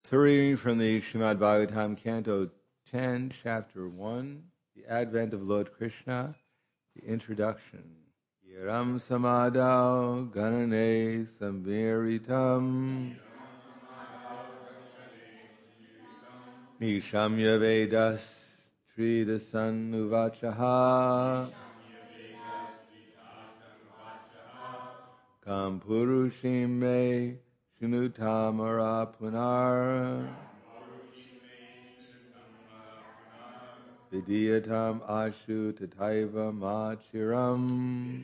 So reading from the Srimad Bhagavatam, Canto 10, Chapter 1, the Advent of Lord Krishna, the Introduction. Yaram samadau ganane samviritam Nishamya Vedas Tridasan Uvachaha Kam Purushim Me Shunutamara Punar Vidiyatam Ashu Tataiva Machiram.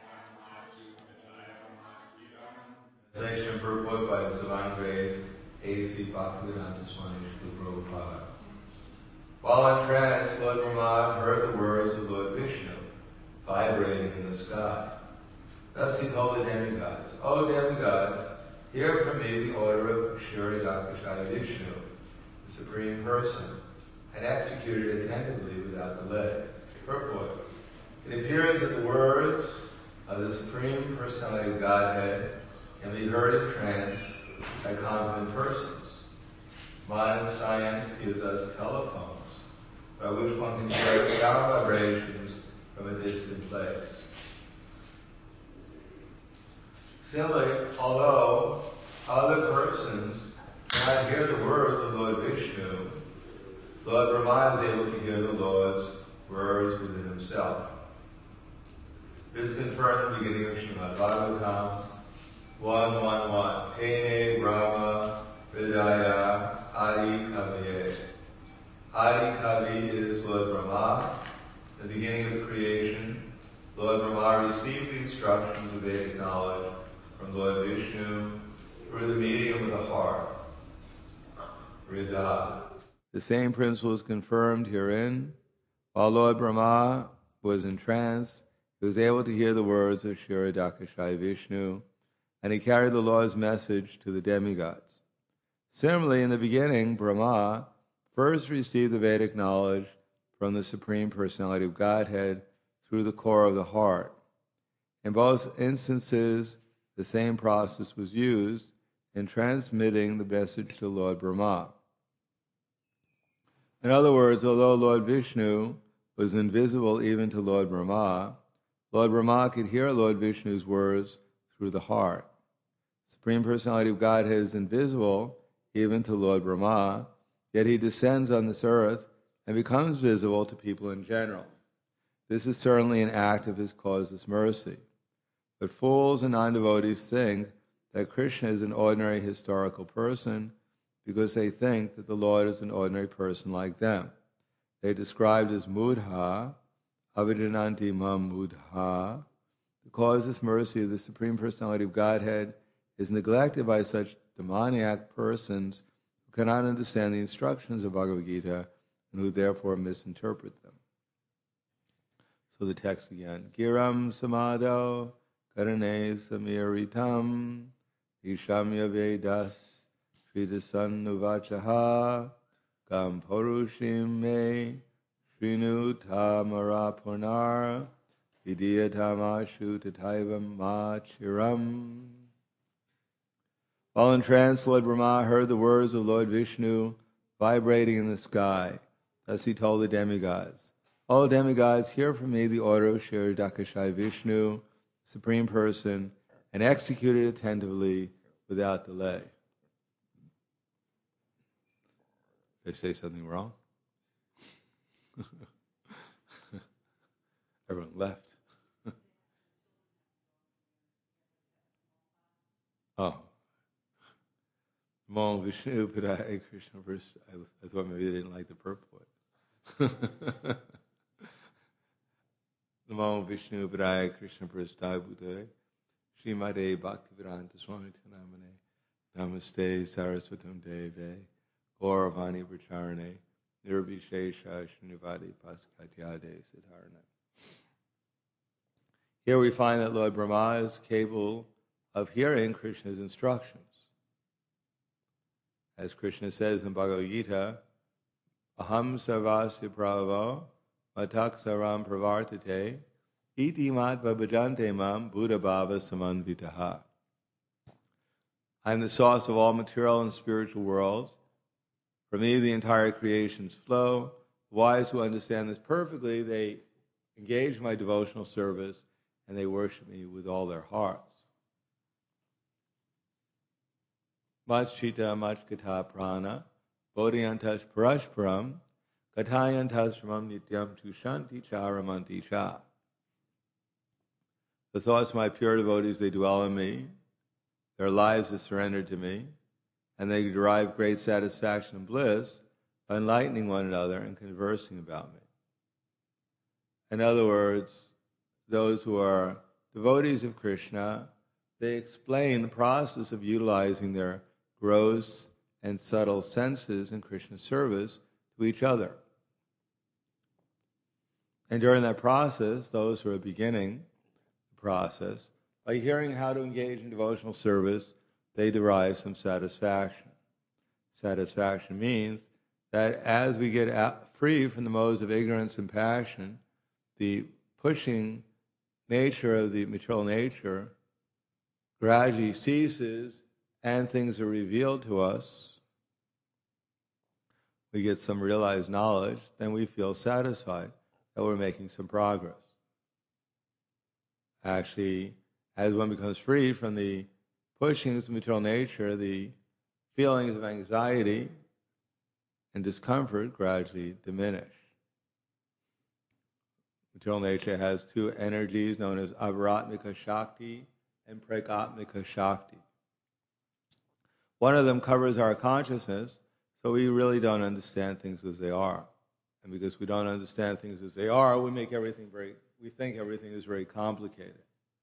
Translation and purport by the Divine Grace, A.C. Bhaktivedanta Swami Srila Prabhupada. While in trance, Lord Brahma heard the words of Lord Vishnu vibrating in the sky. Thus he told the demigods, O demigods, hear from me the order of Shri Dakashaya Vishnu, the Supreme Person, and execute it attentively without delay. Purport. It appears that the words of the Supreme Personality of Godhead can be heard in trance by competent persons. Modern science gives us telephones, by which one can hear sound vibrations from a distant place. Similarly, although other persons cannot hear the words of Lord Vishnu, Lord Brahma is able to hear the Lord's words within himself. This is confirmed in the beginning of Srimad Bhagavatam 1:1:1. Pene Brahma Hridaya Adi Kaviye. Adi Kavi is Lord Brahma. In the beginning of creation, Lord Brahma received the instructions of Vedic knowledge from Lord Vishnu through the medium of the heart, Hridaya. The same principle is confirmed herein. While Lord Brahma was in trance, he was able to hear the words of Shri Dakashaya Vishnu, and he carried the Lord's message to the demigods. Similarly, in the beginning, Brahma first received the Vedic knowledge from the Supreme Personality of Godhead through the core of the heart. In both instances, the same process was used in transmitting the message to Lord Brahma. In other words, although Lord Vishnu was invisible even to Lord Brahma could hear Lord Vishnu's words through the heart. The Supreme Personality of Godhead is invisible even to Lord Brahma, yet he descends on this earth and becomes visible to people in general. This is certainly an act of his causeless mercy. But fools and non-devotees think that Krishna is an ordinary historical person because they think that the Lord is an ordinary person like them. They described as mudha, avijananti mam mudha. The causeless mercy of the Supreme Personality of Godhead is neglected by such demoniac persons who cannot understand the instructions of Bhagavad Gita and who therefore misinterpret them. So the text again. Giram samado karane samiritam ishamya vedas Tridasan Uvachaha Gam Purushim Me Shrinu Tamara Punar Vidiyatam Tataivam Machiram. While in trance, Lord Brahma heard the words of Lord Vishnu vibrating in the sky. Thus he told the demigods, O demigods, hear from me the order of Shri Dakashaya Vishnu, Supreme Person, and execute it attentively without delay. Did I say something wrong? Everyone left. Oh. Namo Vishnu Padaya Krishna verse. I thought maybe they didn't like the purport. Namo Vishnu Padaya Krishna Prasthaya Bhutale Srimade Bhaktivedanta Swami Tanamane Namaste Saraswatam Deve Gauravani Pracharane Nirvishesha Srinivadi Paskatyade Siddharana. Here we find that Lord Brahma is capable of hearing Krishna's instructions. As Krishna says in Bhagavad Gita, Aham sarvasya pravo matak saram pravartate iti matva bhajante mam buddha bhava samanvitaha. I am the source of all material and spiritual worlds, For me, the entire creations flow. The wise who understand this perfectly, they engage in my devotional service and they worship me with all their hearts. Machchita machkata prana, bodhyantas parashparam, katayantas ramam nityam tushanti charamanti cha. The thoughts of my pure devotees, they dwell in me. Their lives are surrendered to me, and they derive great satisfaction and bliss by enlightening one another and conversing about me. In other words, those who are devotees of Krishna, they explain the process of utilizing their gross and subtle senses in Krishna service to each other. And during that process, those who are beginning the process, by hearing how to engage in devotional service, they derive some satisfaction. Satisfaction means that as we get free from the modes of ignorance and passion, the pushing nature of the material nature gradually ceases and things are revealed to us. We get some realized knowledge, then we feel satisfied that we're making some progress. Actually, as one becomes free from the pushings of material nature, the feelings of anxiety and discomfort gradually diminish. Material nature has two energies known as avaratmika shakti and prakatmika shakti. One of them covers our consciousness, so we really don't understand things as they are. And because we don't understand things as they are, we think everything is very complicated.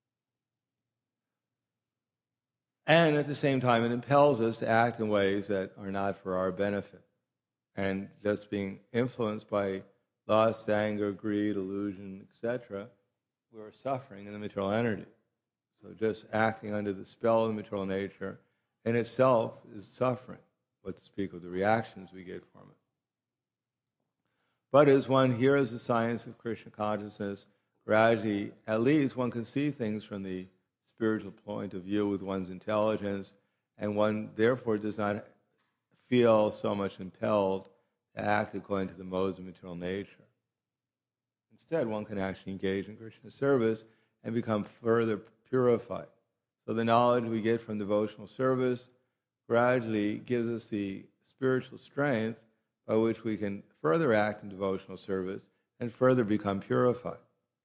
And at the same time, it impels us to act in ways that are not for our benefit. And just being influenced by lust, anger, greed, illusion, etc., we're suffering in the material energy. So just acting under the spell of the material nature in itself is suffering, what to speak of the reactions we get from it. But as one hears the science of Krishna consciousness, gradually, at least one can see things from the spiritual point of view with one's intelligence, and one therefore does not feel so much impelled to act according to the modes of material nature. Instead, one can actually engage in Krishna service and become further purified. So the knowledge we get from devotional service gradually gives us the spiritual strength by which we can further act in devotional service and further become purified.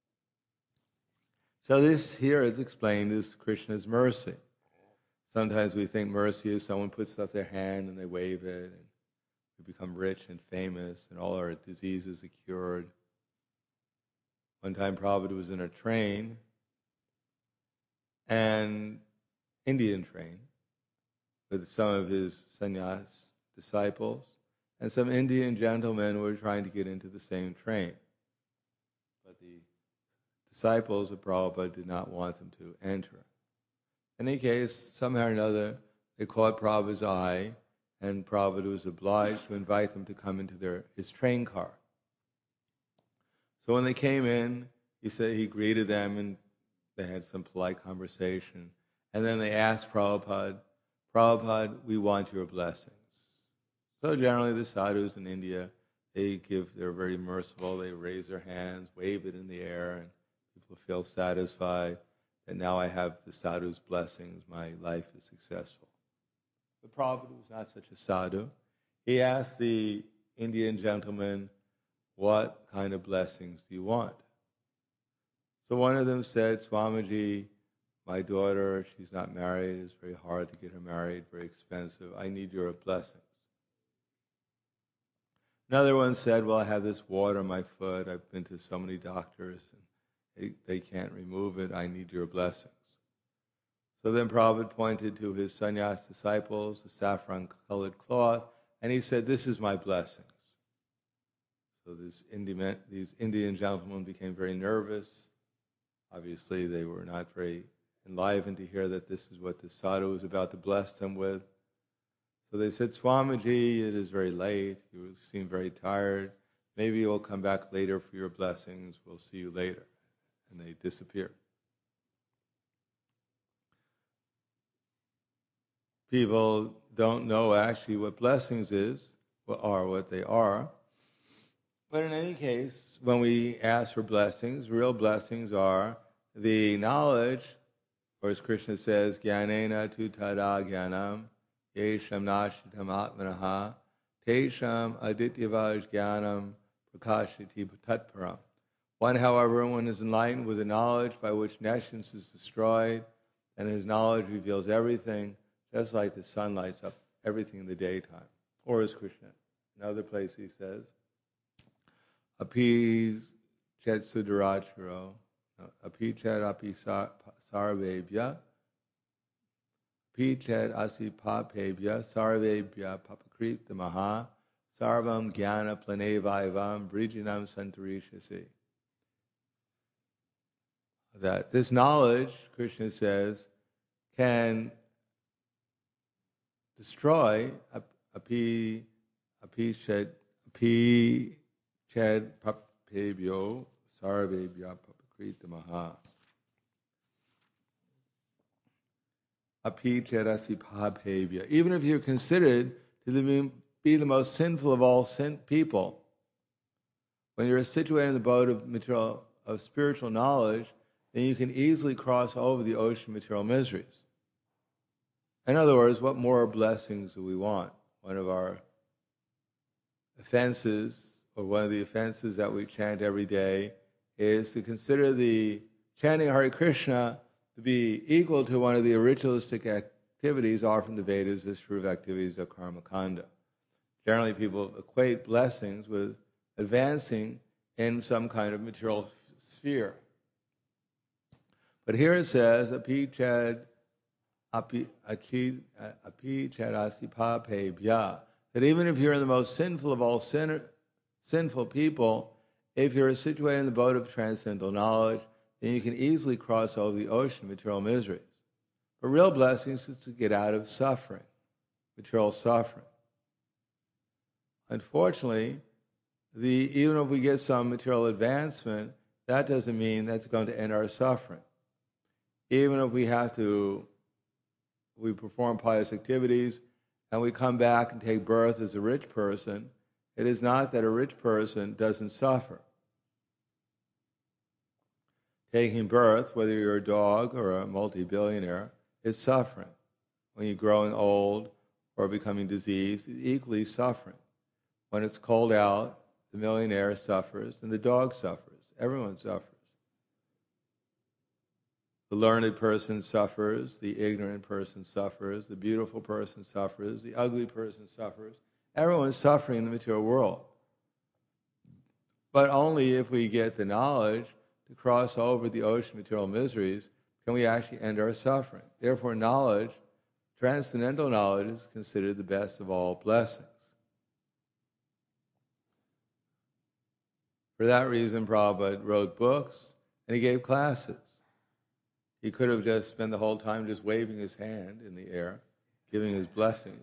So this here is explained as Krishna's mercy. Sometimes we think mercy is someone puts up their hand and they wave it, and we become rich and famous, and all our diseases are cured. One time Prabhupada was in a train, an Indian train, with some of his sannyas disciples, and some Indian gentlemen were trying to get into the same train. But the disciples of Prabhupada did not want them to enter. In any case, somehow or another, they caught Prabhupada's eye, and Prabhupada was obliged to invite them to come into his train car. So when they came in, he greeted them, and they had some polite conversation. And then they asked Prabhupada, "Prabhupada, we want your blessings." So generally the sadhus in India, they're very merciful, they raise their hands, wave it in the air, and people feel satisfied that now I have the sadhu's blessings, my life is successful. But Prabhupada was not such a sadhu. He asked the Indian gentleman, "What kind of blessings do you want?" So one of them said, "Swamiji, my daughter, she's not married, it's very hard to get her married, very expensive, I need your blessings." Another one said, "Well, I have this wart on my foot, I've been to so many doctors, and they can't remove it, I need your blessings." So then Prabhupada pointed to his sannyas disciples, the saffron-colored cloth, and he said, "This is my blessings." So these Indian gentlemen became very nervous. Obviously, they were not very enlivened to hear that this is what the sadhu was about to bless them with. So they said, "Swamiji, it is very late. You seem very tired. Maybe you'll come back later for your blessings. We'll see you later." And they disappeared. People don't know actually what blessings is. are what they are. But in any case, when we ask for blessings, real blessings are the knowledge, or as Krishna says, Jnanena tu tada jnanam, yesham nashitam atmanaha, tesham adityavaj jnanam prakashati tatparam. One, however, one is enlightened with the knowledge by which nescience is destroyed, and his knowledge reveals everything, just like the sun lights up everything in the daytime. Or as Krishna, another place he says, Api chet sudaracharo, api chet api sarvebhya, api chet asi papebhya, sarvebhya papakrita maha, sarvam jnana planevaivam brijinam santarishasi. That this knowledge, Krishna says, can destroy api ched papebhyo sarvebhya papakrita maha. Api ched papebhya. Even if you're considered to be the most sinful of all people, when you're situated in the boat of spiritual knowledge, then you can easily cross over the ocean of material miseries. In other words, what more blessings do we want? One of our offenses, or one of the offenses that we chant every day, is to consider the chanting Hare Krishna to be equal to one of the ritualistic activities offered in the Vedas as true activities of karma kanda. Generally, people equate blessings with advancing in some kind of material sphere. But here it says, api chad asi papebhya, that even if you're the most sinful of all sinful people, if you're situated in the boat of transcendental knowledge, then you can easily cross over the ocean of material miseries. But real blessings is to get out of suffering, material suffering. Unfortunately, even if we get some material advancement, that doesn't mean that's going to end our suffering. Even if we perform pious activities and we come back and take birth as a rich person, it is not that a rich person doesn't suffer. Taking birth, whether you're a dog or a multi-billionaire, is suffering. When you're growing old or becoming diseased, it's equally suffering. When it's cold out, the millionaire suffers and the dog suffers. Everyone suffers. The learned person suffers, the ignorant person suffers, the beautiful person suffers, the ugly person suffers. Everyone's suffering in the material world. But only if we get the knowledge to cross over the ocean of material miseries can we actually end our suffering. Therefore, knowledge, transcendental knowledge, is considered the best of all blessings. For that reason, Prabhupada wrote books and he gave classes. He could have just spent the whole time just waving his hand in the air, giving his blessings,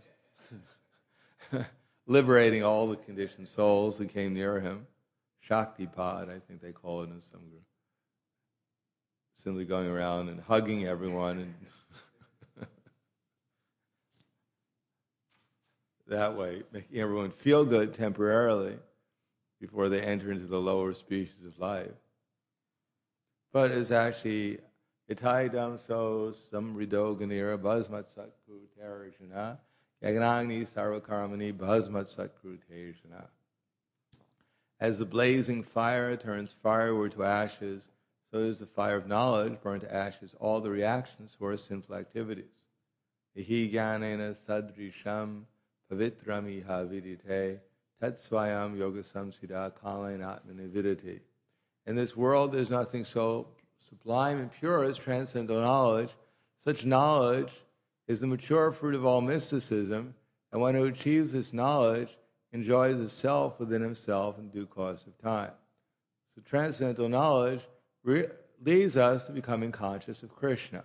liberating all the conditioned souls who came near him. Shaktipad, I think they call it in some group. Simply going around and hugging everyone and that way, making everyone feel good temporarily before they enter into the lower species of life. But it's actually Itai damso samridoganira bhasmat satkru terishana yagnagni sarvakarmani bhasmat satkru terishana. As the blazing fire turns firewood to ashes, so does the fire of knowledge burn to ashes all the reactions to our sinful activities. Ihi jnanena sadrisham pavitrami ha vidite tatsvayam yoga samsida kalena atmani vidati. In this world, there's nothing so sublime and pure as transcendental knowledge. Such knowledge is the mature fruit of all mysticism, and one who achieves this knowledge enjoys the self within himself in due course of time. So transcendental knowledge leads us to becoming conscious of Krishna.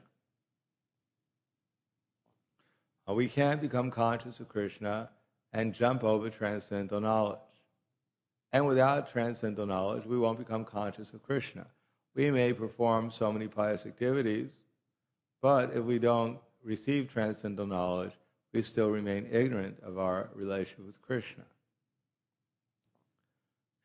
We can't become conscious of Krishna and jump over transcendental knowledge. And without transcendental knowledge, we won't become conscious of Krishna. We may perform so many pious activities, but if we don't receive transcendental knowledge, we still remain ignorant of our relationship with Krishna.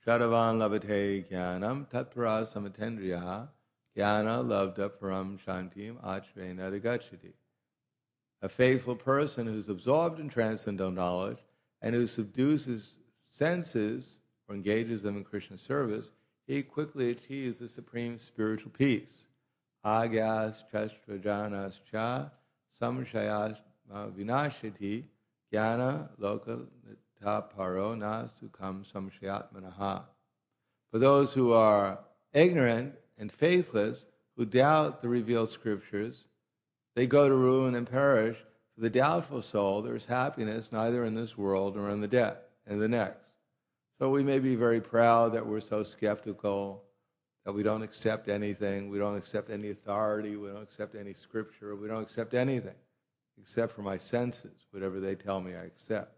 Shadavan labate jnanam tatpara samatendriya jnana labda param shantim achrena rigachati. A faithful person who's absorbed in transcendental knowledge and who subdues his senses or engages them in Krishna service, he quickly achieves the supreme spiritual peace. Agyas chastrajanas cha samshayas vinashati jnana loka taparo na sukham samshayatmanaha. For those who are ignorant and faithless, who doubt the revealed scriptures, they go to ruin and perish. For the doubtful soul, there is happiness neither in this world nor in the next. So we may be very proud that we're so skeptical, that we don't accept anything, we don't accept any authority, we don't accept any scripture, we don't accept anything, except for my senses. Whatever they tell me, I accept.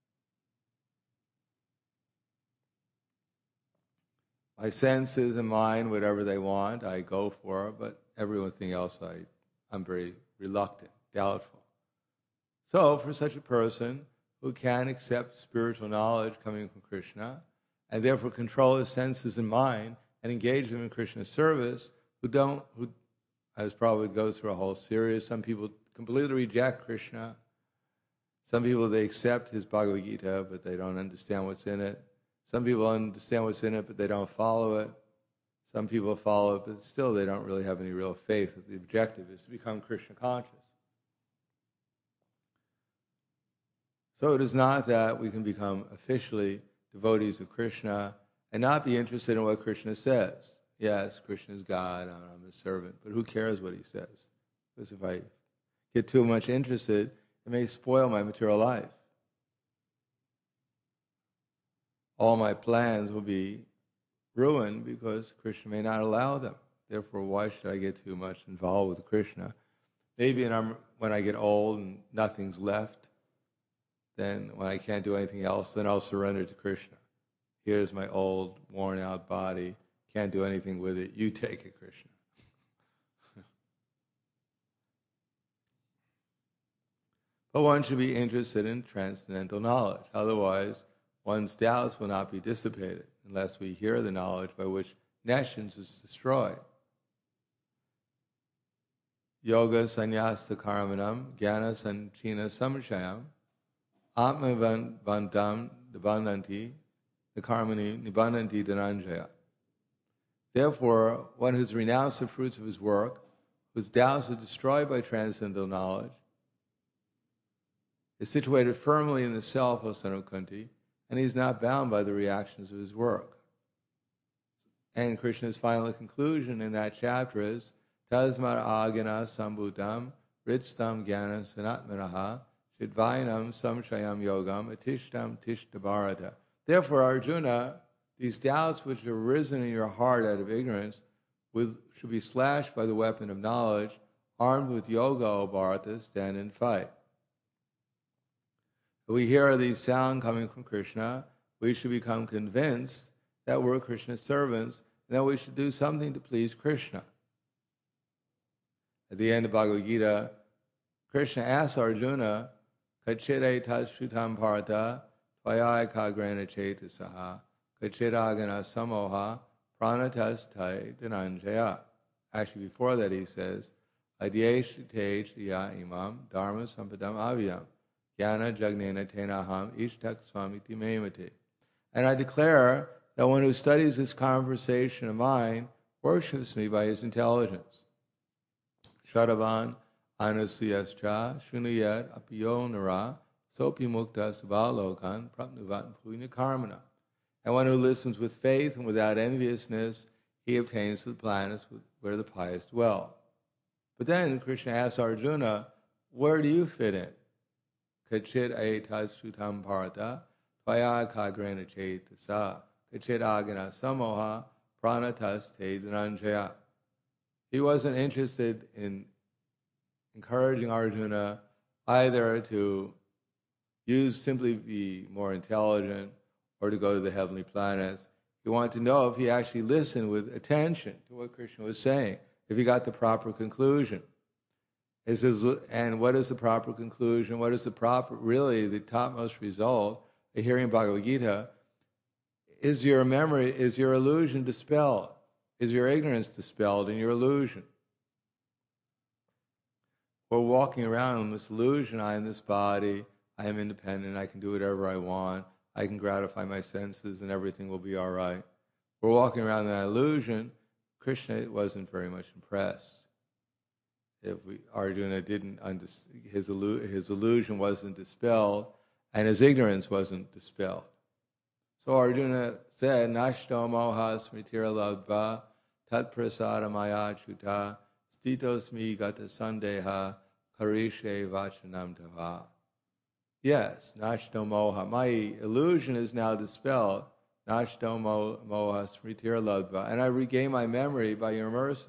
My senses and mind, whatever they want, I go for, but everything else I'm very reluctant, doubtful. So for such a person who can accept spiritual knowledge coming from Krishna, and therefore control his senses and mind, and engage them in Krishna's service, who as Prabhupada goes through a whole series, some people completely reject Krishna, some people they accept his Bhagavad Gita, but they don't understand what's in it. Some people understand what's in it, but they don't follow it. Some people follow it, but still they don't really have any real faith that the objective is to become Krishna conscious. So it is not that we can become officially devotees of Krishna and not be interested in what Krishna says. Yes, Krishna is God, I'm his servant, but who cares what he says? Because if I get too much interested, it may spoil my material life. All my plans will be ruined because Krishna may not allow them. Therefore, why should I get too much involved with Krishna? Maybe when I get old and nothing's left, then when I can't do anything else, then I'll surrender to Krishna. Here's my old, worn-out body. Can't do anything with it. You take it, Krishna. But one should be interested in transcendental knowledge. Otherwise, one's doubts will not be dissipated unless we hear the knowledge by which nescience is destroyed. Yoga sannyasta karmanam jnana sanchina samshayam atma vandam nibandanti the karmani nibandanti dhananjaya. Therefore, one who's renounced the fruits of his work, whose doubts are destroyed by transcendental knowledge, is situated firmly in the self, O son of Kunti, and he's not bound by the reactions of his work. And Krishna's final conclusion in that chapter is, Tasmar agana sambhutam ritstam jnana sanatmanaha shidvainam samshayam yogam atishtam tishtabharata. Therefore, Arjuna, these doubts which have arisen in your heart out of ignorance should be slashed by the weapon of knowledge. Armed with yoga, O Bharata, stand and fight. If we hear these sounds coming from Krishna, we should become convinced that we're Krishna's servants and that we should do something to please Krishna. At the end of Bhagavad Gita, Krishna asks Arjuna, Kachire tashutam parata tvaya kagrana chetasaha kachiragana samoha pranatas tai dhananjaya. Actually, before that he says, Adyeshite shriya imam dharma sampadam avyam jnana jagnena tenaham ishtak swamiti memate. And I declare that one who studies this conversation of mine worships me by his intelligence. Shadavan anusuyascha shunuyat apiyo nara sopi mukta subalokan prapnuvat punya karmana. And one who listens with faith and without enviousness, he obtains the planets where the pious dwell. But then Krishna asks Arjuna, where do you fit in? Kachit aetas sutam parata tvaya kagrana chetasa kachit agana samoha pranatas te dhananjaya. He wasn't interested in encouraging Arjuna either to simply be more intelligent or to go to the heavenly planets. He wanted to know if he actually listened with attention to what Krishna was saying, if he got the proper conclusion. He says, and what is the proper conclusion? What is the topmost result of hearing Bhagavad Gita? is your memory, is your illusion dispelled? Is your ignorance dispelled in your illusion? We're walking around in this illusion, I am this body, I am independent, I can do whatever I want, I can gratify my senses and everything will be all right. We're walking around in that illusion. Krishna wasn't very much impressed. Arjuna didn't understand, his illusion wasn't dispelled, and his ignorance wasn't dispelled. So Arjuna said, Nashto moha smritira labdva tat prasada maya chuta stitosmi gata sandeha karishe vachanam tava. Yes, Nashto moha, my illusion is now dispelled. Nashto moha smritira labdva, and I regain my memory by your mercy.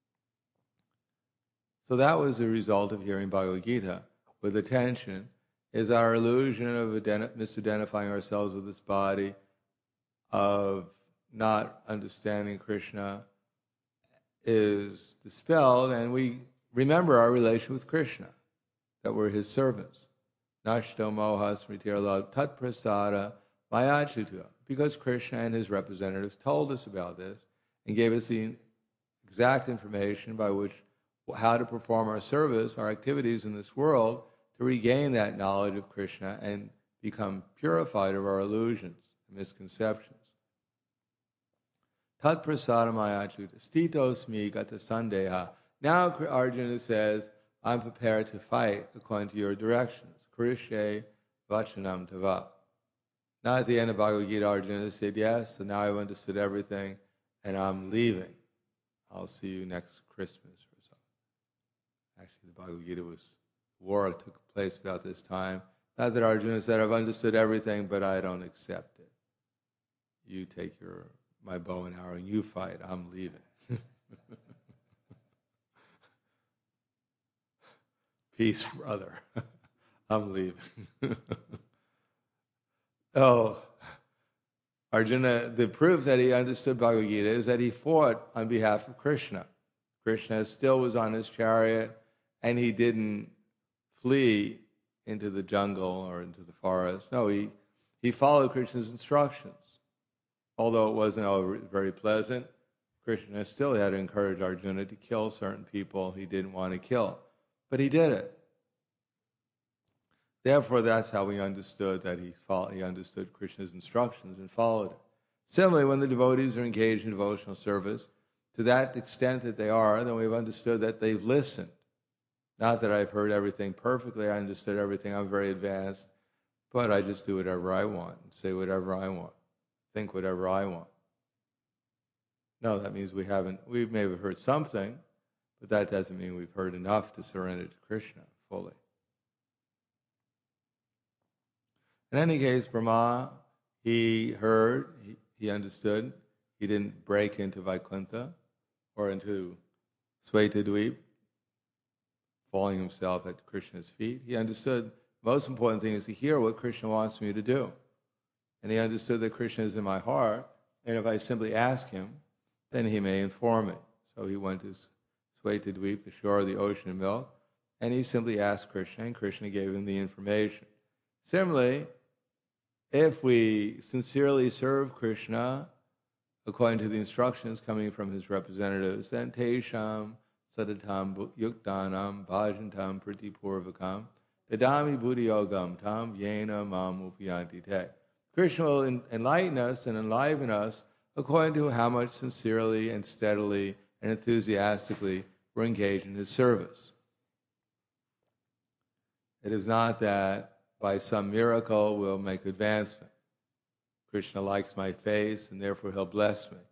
So that was the result of hearing Bhagavad Gita with attention, is our illusion of misidentifying ourselves with this body, of not understanding Krishna, is dispelled, and we remember our relation with Krishna, that we're his servants. Nashto moha smritirala tat prasada mayachuta. Because Krishna and his representatives told us about this and gave us the exact information by which how to perform our service, our activities in this world, to regain that knowledge of Krishna and become purified of our illusions and misconceptions. Tat prasadam ayachuta stitosmi gata sandeha. Now Arjuna says, I'm prepared to fight according to your directions. Karishe vachanam tava. Now at the end of Bhagavad Gita, Arjuna said, yes, so now I've understood everything and I'm leaving. I'll see you next Christmas. Actually, the Bhagavad Gita war took place about this time. Not that Arjuna said, I've understood everything, but I don't accept it. You take my bow and arrow and you fight. I'm leaving. Peace, brother. I'm leaving. Arjuna, the proof that he understood Bhagavad Gita is that he fought on behalf of Krishna. Krishna still was on his chariot, and he didn't flee into the jungle or into the forest. No, he followed Krishna's instructions. Although it wasn't all very pleasant, Krishna still had to encourage Arjuna to kill certain people he didn't want to kill. But he did it. Therefore, that's how we understood that he understood Krishna's instructions and followed it. Similarly, when the devotees are engaged in devotional service, to that extent that they are, then we've understood that they've listened. Not that I've heard everything perfectly, I understood everything, I'm very advanced, but I just do whatever I want, say whatever I want, think whatever I want. No, that means we may have heard something, but that doesn't mean we've heard enough to surrender to Krishna fully. In any case, Brahma, he heard, he understood, he didn't break into Vaikuntha or into Svetadweep, falling himself at Krishna's feet. He understood the most important thing is to hear what Krishna wants me to do. And he understood that Krishna is in my heart, and if I simply ask him, then he may inform me. So he went to Svetadweep, the shore of the ocean of milk, and he simply asked Krishna, and Krishna gave him the information. Similarly, if we sincerely serve Krishna according to the instructions coming from his representatives, then Tesham Sadatam Yuktanam Bhajantam Pratipurvakam Dadami Buddhiyogam Tam Yena Mam Upiyanti Te. Krishna will enlighten us and enliven us according to how much sincerely and steadily and enthusiastically we're engaged in his service. It is not that by some miracle we'll make advancement. Krishna likes my face and therefore he'll bless me.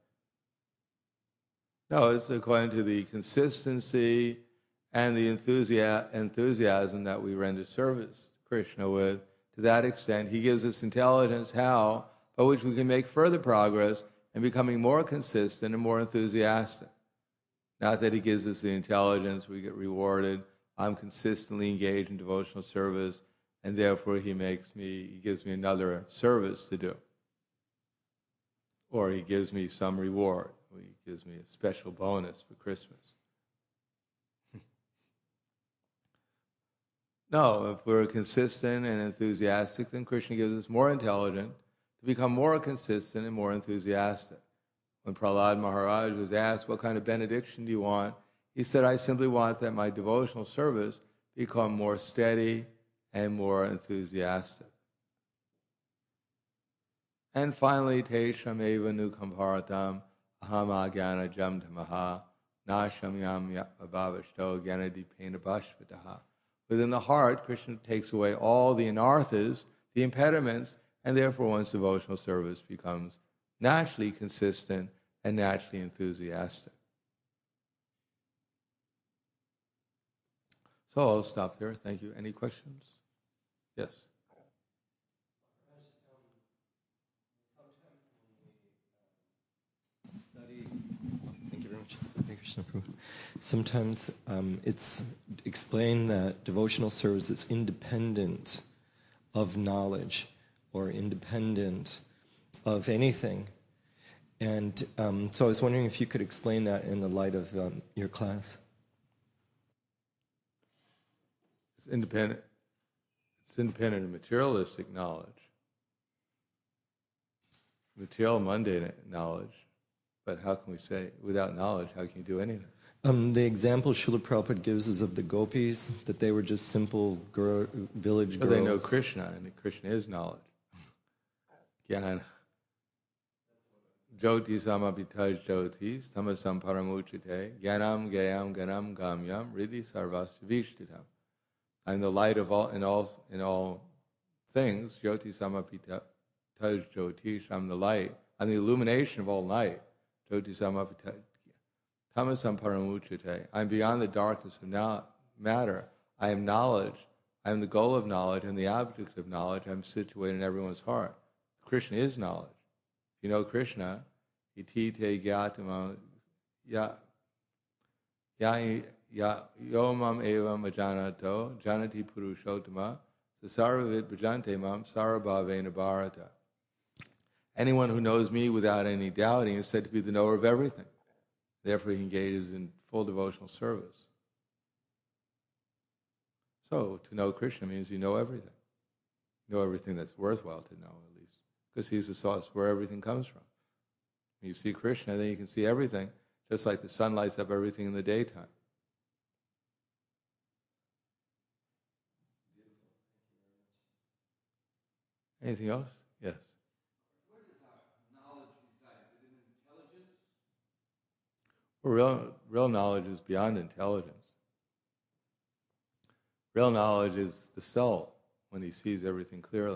No, it's according to the consistency and the enthusiasm that we render service to Krishna with. To that extent, he gives us intelligence by which we can make further progress in becoming more consistent and more enthusiastic. Not that he gives us the intelligence, we get rewarded. I'm consistently engaged in devotional service, and therefore he gives me another service to do. Or he gives me some reward. He gives me a special bonus for Christmas. No, if we're consistent and enthusiastic, then Krishna gives us more intelligence to become more consistent and more enthusiastic. When Prahlad Maharaj was asked, what kind of benediction do you want? He said, I simply want that my devotional service become more steady and more enthusiastic. And finally, Tesham eva nukamparatam aham agyana jam tamaha nasham yam abhavashto gyanadipena bhashvataha. Within the heart, Krishna takes away all the anarthas, the impediments, and therefore one's devotional service becomes naturally consistent and naturally enthusiastic. So I'll stop there. Thank you. Any questions? Yes. Study. Thank you very much. Hare Krishna Prabhu. Sometimes it's explained that devotional service is independent of knowledge or independent of anything. And so I was wondering if you could explain that in the light of your class. It's independent of materialistic knowledge, material mundane knowledge. But how can we say, without knowledge, how can you do anything? The example Srila Prabhupada gives is of the gopis, that they were just simple village girls. They know Krishna, and Krishna is knowledge. Gyan. Jyoti samapitaj jyotis, tamasam paramuchite, gyanam gayam ganam gamyam, riddhi sarvasya vishtitam. I'm the light of all in all things. Jyoti samapitaj jyotish, I'm the light. I'm the illumination of all light. Jyoti samapitaj. Tamasam paramuchite. I'm beyond the darkness of matter. I am knowledge. I am the goal of knowledge and the object of knowledge. I'm situated in everyone's heart. Krishna is knowledge. If you know Krishna, iti te gyatamam yomam evam ajanato janati purushottama sasarvavit bhajante mam sarabhavena bharata. Anyone who knows me without any doubting is said to be the knower of everything. Therefore, he engages in full devotional service. So, to know Krishna means you know everything. You know everything that's worthwhile to know, at least. Because he's the source where everything comes from. When you see Krishna, then you can see everything, just like the sun lights up everything in the daytime. Anything else? Yes. Where does our knowledge reside? Is it in intelligence? Well, real knowledge is beyond intelligence. Real knowledge is the soul when he sees everything clearly.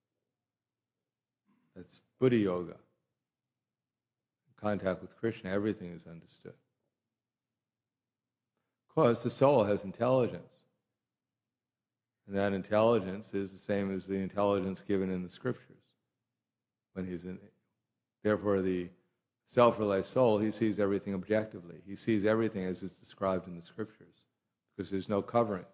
That's Buddha Yoga. In contact with Krishna, everything is understood. Of course, the soul has intelligence. And that intelligence is the same as the intelligence given in the scriptures. Therefore, the self-realized soul, he sees everything objectively. He sees everything as is described in the scriptures, because there's no covering.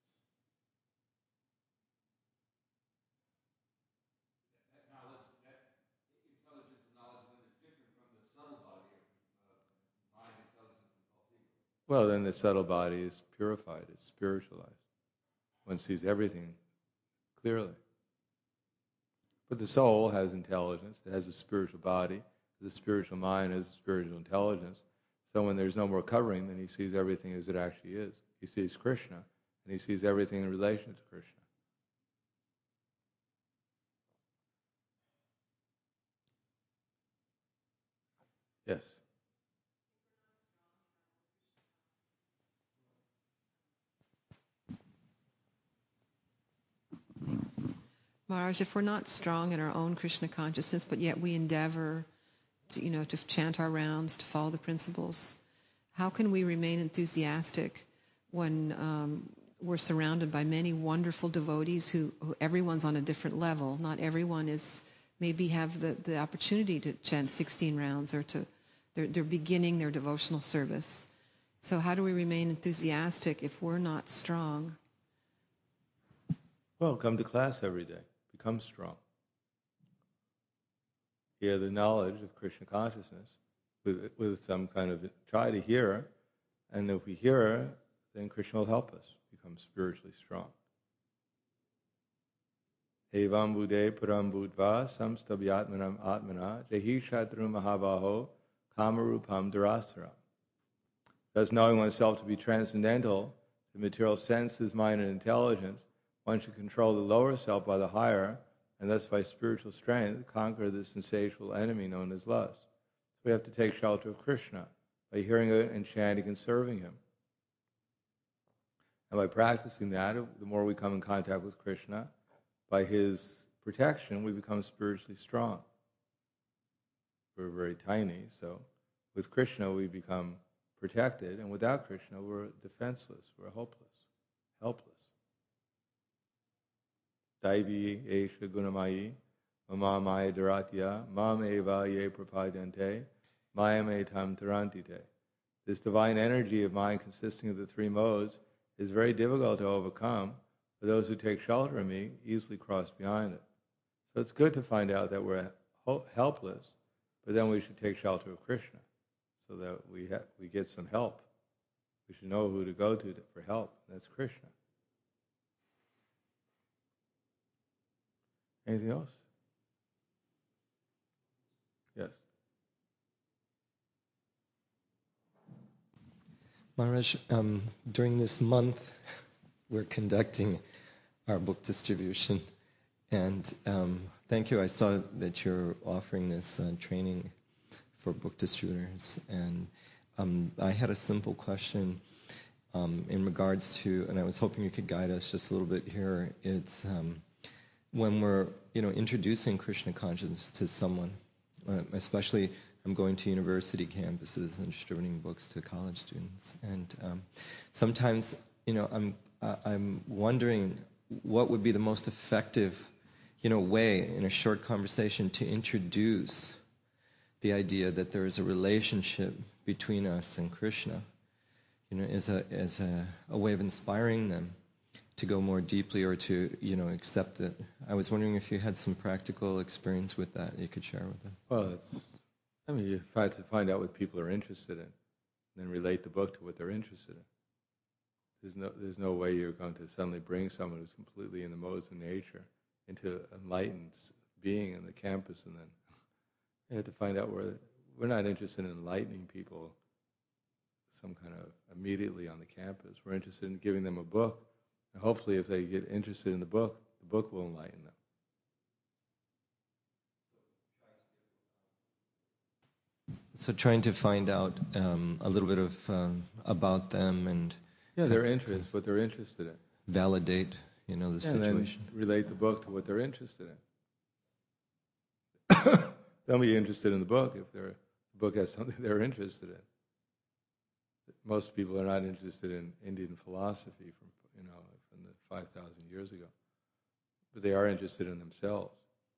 That intelligence and knowledge then is different from the subtle body of mind, intelligence, and false ego. Well, then the subtle body is purified, it's spiritualized. One sees everything clearly. But the soul has intelligence, it has a spiritual body, the spiritual mind has a spiritual intelligence. So when there's no more covering, then he sees everything as it actually is. He sees Krishna, and he sees everything in relation to Krishna. Yes. Thanks. Maharaj, if we're not strong in our own Krishna consciousness, but yet we endeavor to chant our rounds, to follow the principles, how can we remain enthusiastic when we're surrounded by many wonderful devotees who everyone's on a different level? Not everyone maybe have the opportunity to chant 16 rounds or they're beginning their devotional service. So how do we remain enthusiastic if we're not strong? Well, come to class every day. Become strong. Hear the knowledge of Krishna consciousness with some kind of... Try to hear, and if we hear, then Krishna will help us become spiritually strong. Evam Bude Puram Budva Samstabhyatmanam Atmana Jahi Shatru Mahabaho Kamarupam Dharasara. Thus, knowing oneself to be transcendental to material senses, mind, and intelligence, one should control the lower self by the higher, and thus by spiritual strength conquer this insatiable enemy known as lust. So we have to take shelter of Krishna by hearing it and chanting and serving him. And by practicing that, the more we come in contact with Krishna, by his protection, we become spiritually strong. We're very tiny, so with Krishna we become protected, and without Krishna we're defenseless, we're helpless. Daivi esha gunamayi, mama maya dharatya, mam eva ye prapadante, mayam etam tarantite. This divine energy of mind consisting of the three modes is very difficult to overcome, but those who take shelter of me easily cross behind it. So it's good to find out that we're helpless, but then we should take shelter of Krishna so that we get some help. We should know who to go to for help. That's Krishna. Anything else? Yes. Maharaj, during this month, we're conducting our book distribution. And thank you. I saw that you're offering this training for book distributors. And I had a simple question in regards to, and I was hoping you could guide us just a little bit here. It's when we're introducing Krishna consciousness to someone, especially I'm going to university campuses and distributing books to college students. And sometimes, I'm wondering what would be the most effective, way in a short conversation to introduce the idea that there is a relationship between us and Krishna, as a way of inspiring them to go more deeply or to, accept it. I was wondering if you had some practical experience with that you could share with us. Well, you have to find out what people are interested in, and then relate the book to what they're interested in. There's no way you're going to suddenly bring someone who's completely in the modes of nature into enlightened being in the campus, and then you have to find out where we're not interested in enlightening people some kind of immediately on the campus. We're interested in giving them a book, and hopefully if they get interested in the book will enlighten them. So trying to find out a little bit of about them and their interests, what they're interested in. Validate, the situation. And then relate the book to what they're interested in. They'll be interested in the book if the book has something they're interested in. Most people are not interested in Indian philosophy from the 5,000 years ago, but they are interested in themselves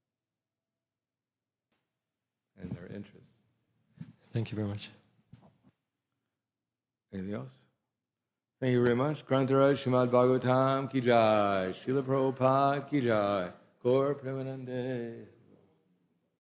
and their interests. Thank you very much. Anything else? Thank you very much. Grantaraj Srimad Bhagavatam ki jai, Srila Prabhupada ki jai, Gaur Premanande.